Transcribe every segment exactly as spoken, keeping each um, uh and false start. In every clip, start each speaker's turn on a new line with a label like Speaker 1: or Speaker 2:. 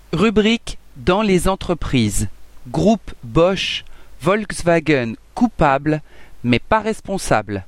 Speaker 1: Rubrique dans les entreprises. Groupe Bosch, Volkswagen coupable, mais pas responsable.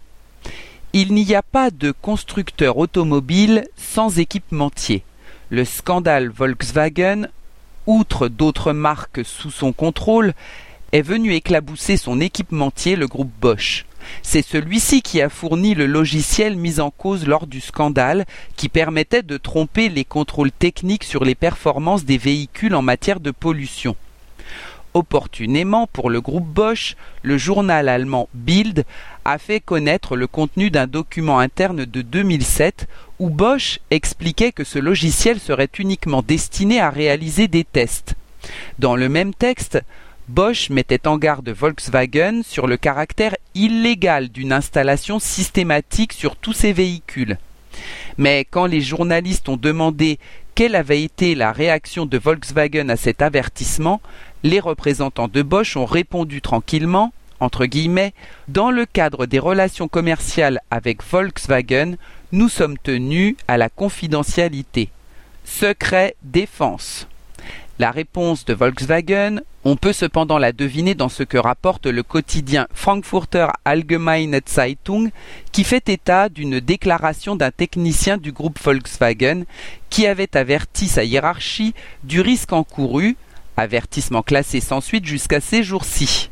Speaker 1: Il n'y a pas de constructeur automobile sans équipementier. Le scandale Volkswagen, outre d'autres marques sous son contrôle, est venu éclabousser son équipementier, le groupe Bosch. C'est celui-ci qui a fourni le logiciel mis en cause lors du scandale qui permettait de tromper les contrôles techniques sur les performances des véhicules en matière de pollution. Opportunément pour le groupe Bosch, le journal allemand Bild a fait connaître le contenu d'un document interne de deux mille sept où Bosch expliquait que ce logiciel serait uniquement destiné à réaliser des tests. Dans le même texte, Bosch mettait en garde Volkswagen sur le caractère illégal d'une installation systématique sur tous ses véhicules. Mais quand les journalistes ont demandé quelle avait été la réaction de Volkswagen à cet avertissement, les représentants de Bosch ont répondu tranquillement, entre guillemets, « Dans le cadre des relations commerciales avec Volkswagen, nous sommes tenus à la confidentialité. Secret défense ». La réponse de Volkswagen, on peut cependant la deviner dans ce que rapporte le quotidien Frankfurter Allgemeine Zeitung, qui fait état d'une déclaration d'un technicien du groupe Volkswagen qui avait averti sa hiérarchie du risque encouru, avertissement classé sans suite jusqu'à ces jours-ci.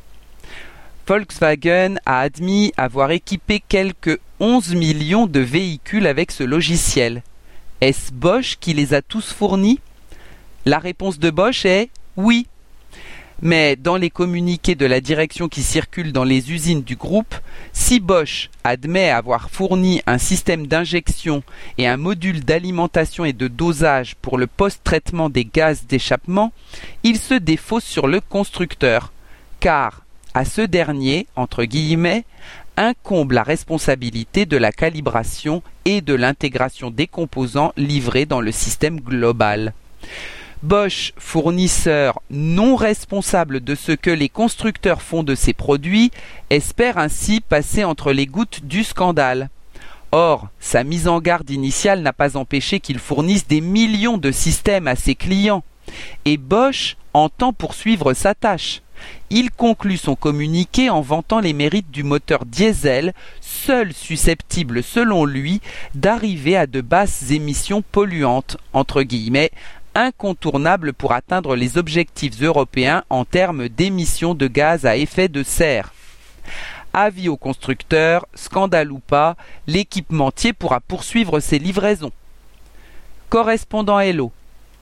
Speaker 1: Volkswagen a admis avoir équipé quelques onze millions de véhicules avec ce logiciel. Est-ce Bosch qui les a tous fournis ? La réponse de Bosch est oui. Mais dans les communiqués de la direction qui circulent dans les usines du groupe, si Bosch admet avoir fourni un système d'injection et un module d'alimentation et de dosage pour le post-traitement des gaz d'échappement, il se défausse sur le constructeur, car à ce dernier, entre guillemets, incombe la responsabilité de la calibration et de l'intégration des composants livrés dans le système global. Bosch, fournisseur non responsable de ce que les constructeurs font de ses produits, espère ainsi passer entre les gouttes du scandale. Or, sa mise en garde initiale n'a pas empêché qu'il fournisse des millions de systèmes à ses clients. Et Bosch entend poursuivre sa tâche. Il conclut son communiqué en vantant les mérites du moteur diesel, seul susceptible, selon lui, d'arriver à de basses émissions polluantes, entre guillemets, incontournable pour atteindre les objectifs européens en termes d'émissions de gaz à effet de serre. Avis aux constructeurs, scandale ou pas, l'équipementier pourra poursuivre ses livraisons. Correspondant Hello.